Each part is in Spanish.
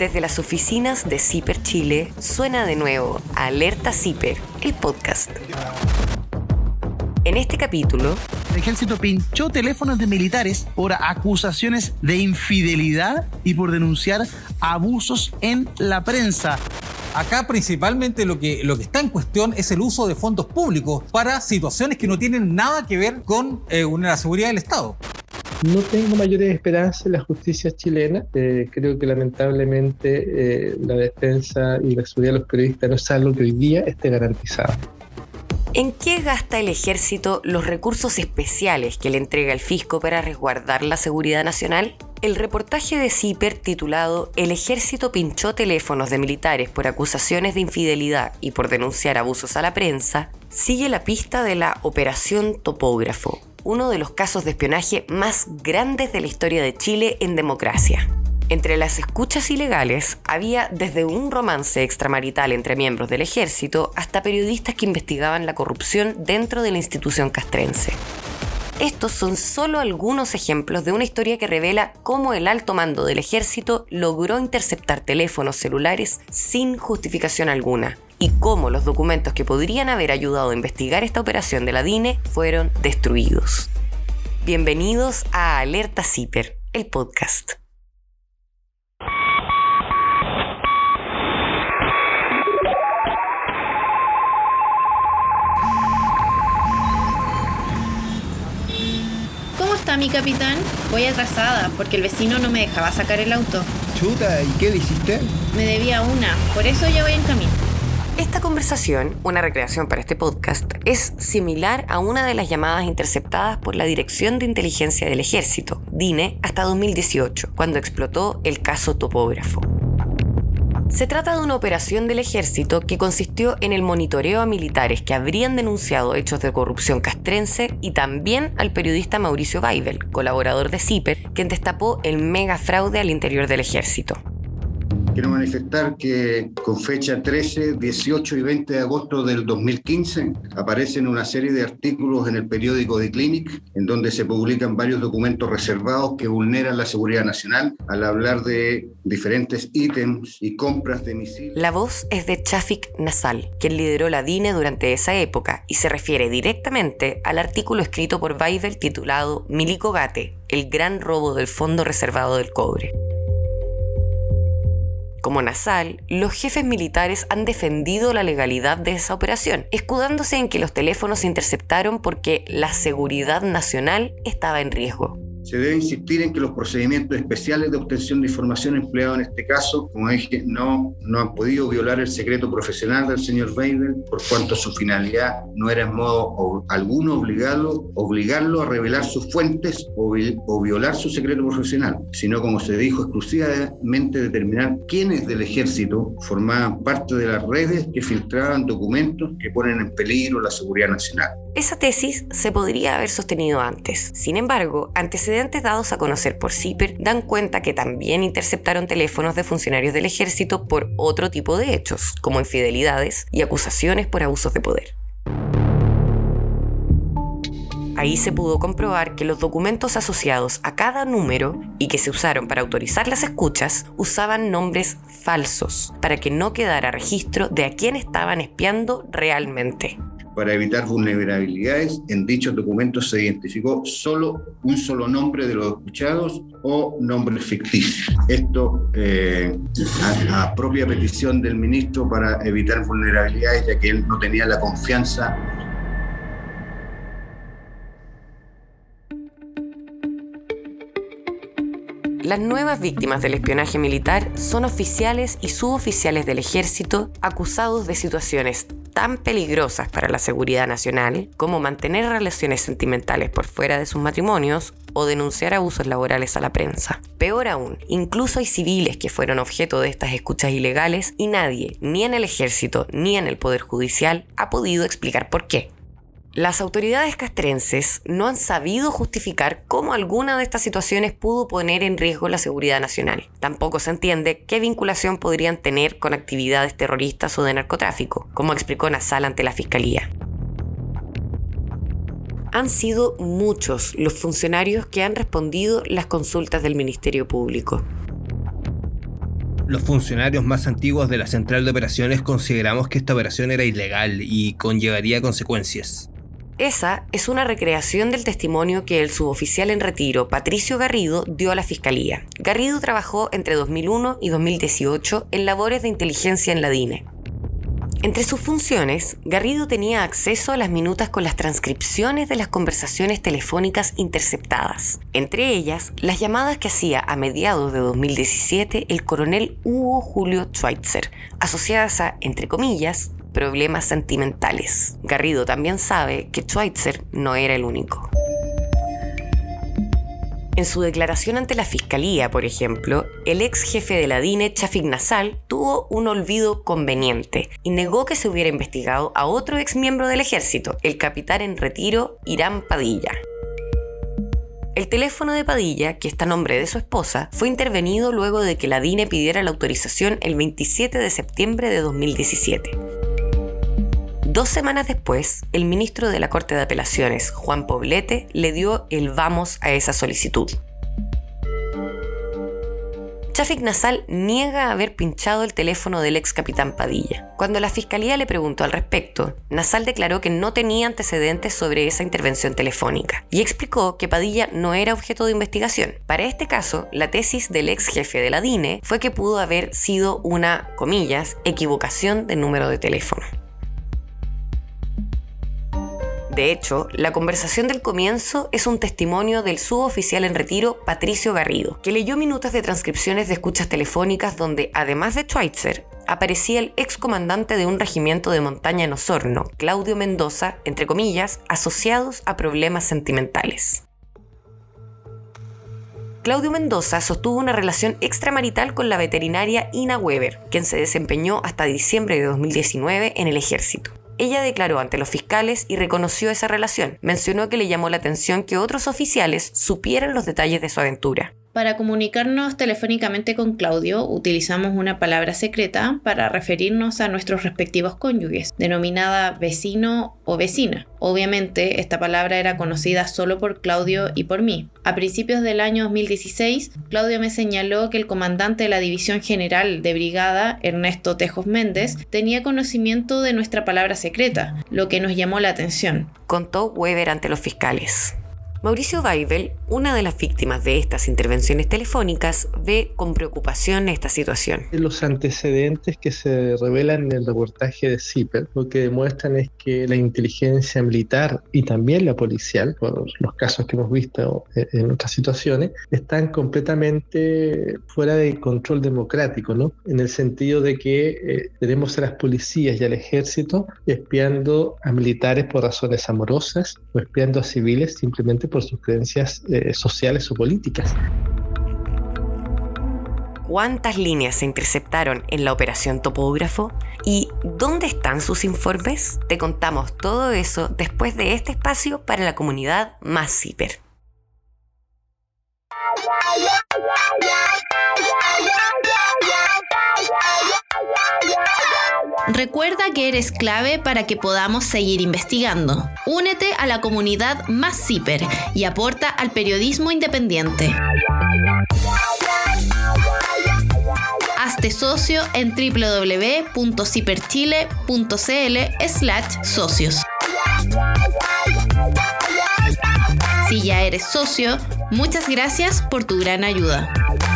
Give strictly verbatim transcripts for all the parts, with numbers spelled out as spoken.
Desde las oficinas de CIPER Chile, suena de nuevo Alerta CIPER, el podcast. En este capítulo, el ejército pinchó teléfonos de militares por acusaciones de infidelidad y por denunciar abusos en la prensa. Acá principalmente lo que, lo que está en cuestión es el uso de fondos públicos para situaciones que no tienen nada que ver con eh, la seguridad del Estado. No tengo mayores esperanzas en la justicia chilena. Eh, creo que lamentablemente eh, la defensa y la seguridad de los periodistas no es algo que hoy día esté garantizado. ¿En qué gasta el ejército los recursos especiales que le entrega el fisco para resguardar la seguridad nacional? El reportaje de CIPER titulado «El ejército pinchó teléfonos de militares por acusaciones de infidelidad y por denunciar abusos a la prensa» sigue la pista de la Operación Topógrafo, uno de los casos de espionaje más grandes de la historia de Chile en democracia. Entre las escuchas ilegales había desde un romance extramarital entre miembros del ejército hasta periodistas que investigaban la corrupción dentro de la institución castrense. Estos son solo algunos ejemplos de una historia que revela cómo el alto mando del ejército logró interceptar teléfonos celulares sin justificación alguna y cómo los documentos que podrían haber ayudado a investigar esta operación de la D I N E fueron destruidos. Bienvenidos a Alerta CIPER, el podcast. ¿Cómo está mi capitán? Voy atrasada porque el vecino no me dejaba sacar el auto. Chuta, ¿y qué le hiciste? Me debía una, por eso ya voy en camino. Esta conversación, una recreación para este podcast, es similar a una de las llamadas interceptadas por la Dirección de Inteligencia del Ejército, D I N E, hasta dos mil dieciocho, cuando explotó el caso Topógrafo. Se trata de una operación del ejército que consistió en el monitoreo a militares que habrían denunciado hechos de corrupción castrense y también al periodista Mauricio Weibel, colaborador de CIPER, quien destapó el mega fraude al interior del ejército. Quiero manifestar que con fecha trece, dieciocho y veinte de agosto del dos mil quince aparecen una serie de artículos en el periódico The Clinic en donde se publican varios documentos reservados que vulneran la seguridad nacional al hablar de diferentes ítems y compras de misiles. La voz es de Chafik Nassal, quien lideró la D I N E durante esa época y se refiere directamente al artículo escrito por Weibel titulado Milico Gate, el gran robo del Fondo Reservado del Cobre. Como Nassal, los jefes militares han defendido la legalidad de esa operación, escudándose en que los teléfonos se interceptaron porque la seguridad nacional estaba en riesgo. Se debe insistir en que los procedimientos especiales de obtención de información empleados en este caso, como dije, no, no han podido violar el secreto profesional del señor Weibel, por cuanto su finalidad no era en modo alguno obligarlo, obligarlo a revelar sus fuentes o, o violar su secreto profesional, sino, como se dijo, exclusivamente determinar quiénes del ejército formaban parte de las redes que filtraban documentos que ponen en peligro la seguridad nacional. Esa tesis se podría haber sostenido antes. Sin embargo, antecedentes dados a conocer por CIPER dan cuenta que también interceptaron teléfonos de funcionarios del ejército por otro tipo de hechos, como infidelidades y acusaciones por abusos de poder. Ahí se pudo comprobar que los documentos asociados a cada número y que se usaron para autorizar las escuchas usaban nombres falsos para que no quedara registro de a quién estaban espiando realmente. Para evitar vulnerabilidades, en dichos documentos se identificó solo un solo nombre de los escuchados o nombres ficticios. Esto eh, a, a propia petición del ministro para evitar vulnerabilidades, ya que él no tenía la confianza. Las nuevas víctimas del espionaje militar son oficiales y suboficiales del ejército acusados de situaciones tan peligrosas para la seguridad nacional como mantener relaciones sentimentales por fuera de sus matrimonios o denunciar abusos laborales a la prensa. Peor aún, incluso hay civiles que fueron objeto de estas escuchas ilegales y nadie, ni en el ejército ni en el Poder Judicial, ha podido explicar por qué. Las autoridades castrenses no han sabido justificar cómo alguna de estas situaciones pudo poner en riesgo la seguridad nacional. Tampoco se entiende qué vinculación podrían tener con actividades terroristas o de narcotráfico, como explicó Nassal ante la Fiscalía. Han sido muchos los funcionarios que han respondido las consultas del Ministerio Público. Los funcionarios más antiguos de la central de operaciones consideramos que esta operación era ilegal y conllevaría consecuencias. Esa es una recreación del testimonio que el suboficial en retiro, Patricio Garrido, dio a la Fiscalía. Garrido trabajó entre dos mil uno y dos mil dieciocho en labores de inteligencia en la D I N E. Entre sus funciones, Garrido tenía acceso a las minutas con las transcripciones de las conversaciones telefónicas interceptadas. Entre ellas, las llamadas que hacía a mediados de dos mil diecisiete el coronel Hugo Julio Schweitzer, asociadas a, entre comillas, problemas sentimentales. Garrido también sabe que Schweitzer no era el único. En su declaración ante la Fiscalía, por ejemplo, el ex jefe de la D I N E, Chafik Nassal, tuvo un olvido conveniente y negó que se hubiera investigado a otro ex miembro del ejército, el capitán en retiro Irán Padilla. El teléfono de Padilla, que está a nombre de su esposa, fue intervenido luego de que la D I N E pidiera la autorización el veintisiete de septiembre de dos mil diecisiete. Dos semanas después, el ministro de la Corte de Apelaciones, Juan Poblete, le dio el vamos a esa solicitud. Chafik Nassal niega haber pinchado el teléfono del ex capitán Padilla. Cuando la Fiscalía le preguntó al respecto, Nassal declaró que no tenía antecedentes sobre esa intervención telefónica y explicó que Padilla no era objeto de investigación. Para este caso, la tesis del ex jefe de la D I N E fue que pudo haber sido una, comillas, equivocación de número de teléfono. De hecho, la conversación del comienzo es un testimonio del suboficial en retiro Patricio Garrido, que leyó minutos de transcripciones de escuchas telefónicas donde, además de Schweitzer, aparecía el excomandante de un regimiento de montaña en Osorno, Claudio Mendoza, entre comillas, asociados a problemas sentimentales. Claudio Mendoza sostuvo una relación extramarital con la veterinaria Ina Weber, quien se desempeñó hasta diciembre de dos mil diecinueve en el ejército. Ella declaró ante los fiscales y reconoció esa relación. Mencionó que le llamó la atención que otros oficiales supieran los detalles de su aventura. Para comunicarnos telefónicamente con Claudio, utilizamos una palabra secreta para referirnos a nuestros respectivos cónyuges, denominada vecino o vecina. Obviamente, esta palabra era conocida solo por Claudio y por mí. A principios del año dos mil dieciséis, Claudio me señaló que el comandante de la División General de Brigada, Ernesto Tejos Méndez, tenía conocimiento de nuestra palabra secreta, lo que nos llamó la atención, contó Weber ante los fiscales. Mauricio Weibel, una de las víctimas de estas intervenciones telefónicas, ve con preocupación esta situación. Los antecedentes que se revelan en el reportaje de CIPER lo que demuestran es que la inteligencia militar y también la policial, por los casos que hemos visto en otras situaciones, están completamente fuera de control democrático, ¿no? En el sentido de que eh, tenemos a las policías y al ejército espiando a militares por razones amorosas o espiando a civiles simplemente por sus creencias eh, sociales o políticas. ¿Cuántas líneas se interceptaron en la operación Topógrafo? ¿Y dónde están sus informes? Te contamos todo eso después de este espacio para la comunidad Más Ciper. Recuerda que eres clave para que podamos seguir investigando. Únete a la comunidad Más Ciper y aporta al periodismo independiente. Hazte socio en doble u doble u doble u punto ciperchile punto c l slash socios. Si ya eres socio, muchas gracias por tu gran ayuda.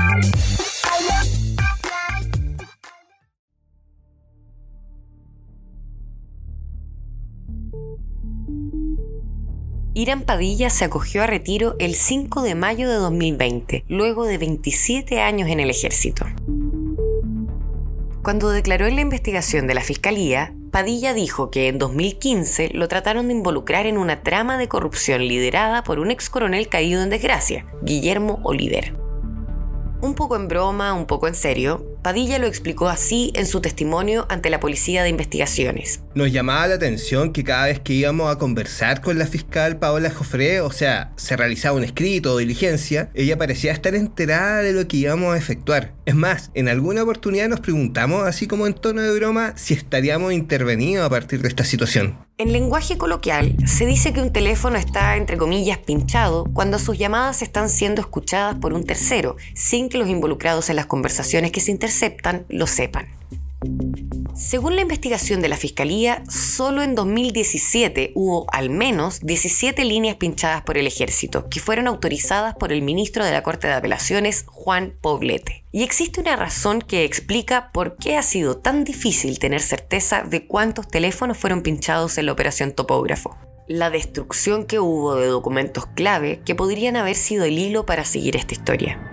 Irán Padilla se acogió a retiro el cinco de mayo de dos mil veinte, luego de veintisiete años en el ejército. Cuando declaró en la investigación de la Fiscalía, Padilla dijo que en dos mil quince lo trataron de involucrar en una trama de corrupción liderada por un ex coronel caído en desgracia, Guillermo Oliver. Un poco en broma, un poco en serio, Padilla lo explicó así en su testimonio ante la Policía de Investigaciones. Nos llamaba la atención que cada vez que íbamos a conversar con la fiscal Paola Jofré, o sea, se realizaba un escrito o diligencia, ella parecía estar enterada de lo que íbamos a efectuar. Es más, en alguna oportunidad nos preguntamos, así como en tono de broma, si estaríamos intervenidos a partir de esta situación. En lenguaje coloquial, se dice que un teléfono está, entre comillas, pinchado cuando sus llamadas están siendo escuchadas por un tercero, sin que los involucrados en las conversaciones que se interceptan interceptan lo sepan. Según la investigación de la Fiscalía, solo en dos mil diecisiete hubo al menos diecisiete líneas pinchadas por el ejército, que fueron autorizadas por el ministro de la Corte de Apelaciones, Juan Poblete. Y existe una razón que explica por qué ha sido tan difícil tener certeza de cuántos teléfonos fueron pinchados en la operación Topógrafo. La destrucción que hubo de documentos clave que podrían haber sido el hilo para seguir esta historia.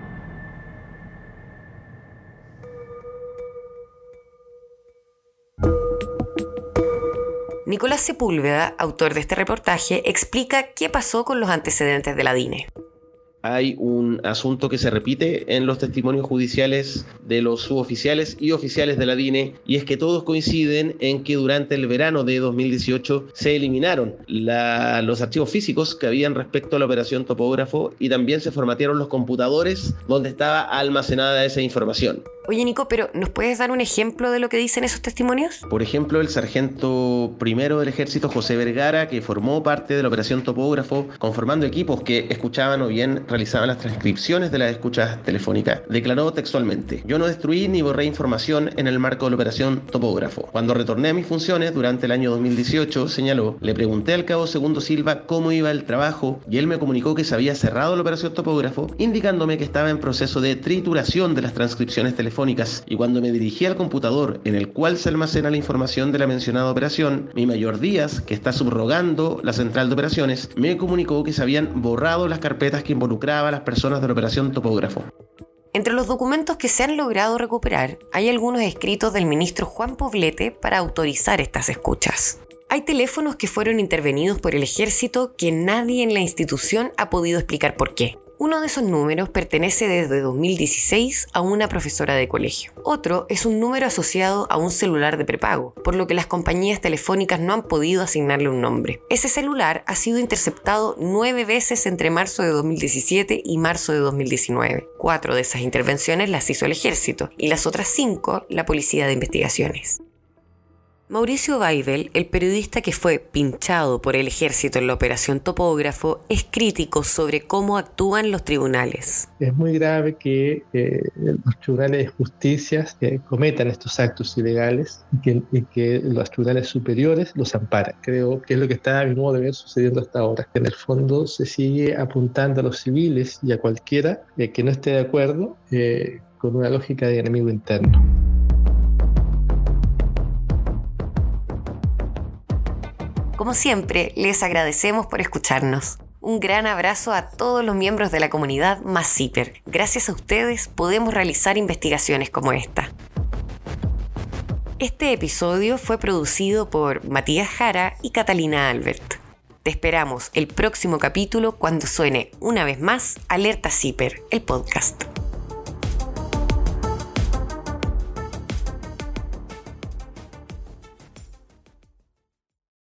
Nicolás Sepúlveda, autor de este reportaje, explica qué pasó con los antecedentes de la D I N E. Hay un asunto que se repite en los testimonios judiciales de los suboficiales y oficiales de la D I N E, y es que todos coinciden en que durante el verano de dos mil dieciocho se eliminaron la, los archivos físicos que habían respecto a la operación Topógrafo, y también se formatearon los computadores donde estaba almacenada esa información. Oye, Nico, pero ¿nos puedes dar un ejemplo de lo que dicen esos testimonios? Por ejemplo, el sargento primero del ejército, José Vergara, que formó parte de la operación Topógrafo, conformando equipos que escuchaban o bien realizaban las transcripciones de las escuchas telefónicas, declaró textualmente: "Yo no destruí ni borré información en el marco de la operación Topógrafo. Cuando retorné a mis funciones durante el año dos mil dieciocho", señaló, "le pregunté al cabo Segundo Silva cómo iba el trabajo y él me comunicó que se había cerrado la operación Topógrafo, indicándome que estaba en proceso de trituración de las transcripciones telefónicas, y cuando me dirigí al computador en el cual se almacena la información de la mencionada operación, mi mayor Díaz, que está subrogando la central de operaciones, me comunicó que se habían borrado las carpetas que involucraban a las personas de la operación Topógrafo". Entre los documentos que se han logrado recuperar, hay algunos escritos del ministro Juan Poblete para autorizar estas escuchas. Hay teléfonos que fueron intervenidos por el ejército que nadie en la institución ha podido explicar por qué. Uno de esos números pertenece desde dos mil dieciséis a una profesora de colegio. Otro es un número asociado a un celular de prepago, por lo que las compañías telefónicas no han podido asignarle un nombre. Ese celular ha sido interceptado nueve veces entre marzo de dos mil diecisiete y marzo de dos mil diecinueve. Cuatro de esas intervenciones las hizo el ejército y las otras cinco la Policía de Investigaciones. Mauricio Weibel, el periodista que fue pinchado por el ejército en la operación Topógrafo, es crítico sobre cómo actúan los tribunales. Es muy grave que eh, los tribunales de justicia eh, cometan estos actos ilegales y que, y que los tribunales superiores los amparan. Creo que es lo que está, a mi modo de ver, sucediendo hasta ahora. En el fondo se sigue apuntando a los civiles y a cualquiera eh, que no esté de acuerdo eh, con una lógica de enemigo interno. Como siempre, les agradecemos por escucharnos. Un gran abrazo a todos los miembros de la comunidad MASIPER. Gracias a ustedes podemos realizar investigaciones como esta. Este episodio fue producido por Matías Jara y Catalina Albert. Te esperamos el próximo capítulo cuando suene una vez más Alerta CIPER, el podcast.